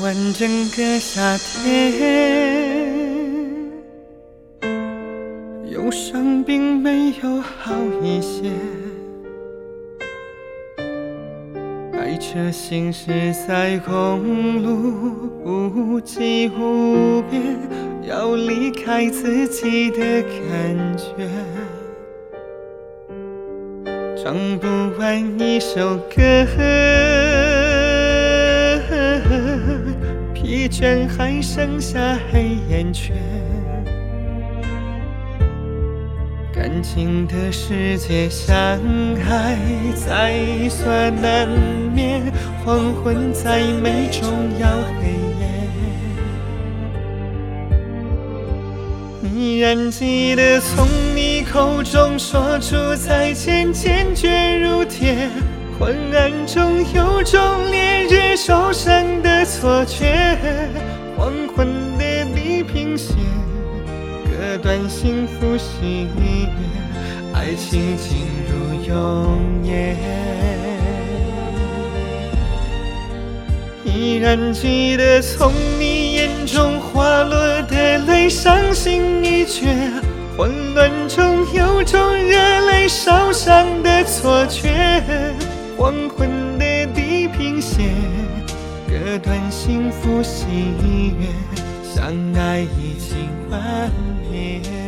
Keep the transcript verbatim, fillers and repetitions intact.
完整个夏天，忧伤并没有好一些。开车行驶在公路，无际无边，要离开自己的感觉。唱不完一首歌，疲倦还剩下黑眼圈。感情的世界，相爱再算难免，黄昏再美终要黑夜。依然记得从你口中说出再见，坚决如铁。昏暗中有种烈日灼伤的错觉，黄昏的地平线割断幸福喜悦，爱情进入永夜。依然记得从你眼中滑落的泪，伤心欲绝，混乱中有种热泪烧伤的错觉，黄昏的地平线割断幸福喜悦，相爱已经完灭。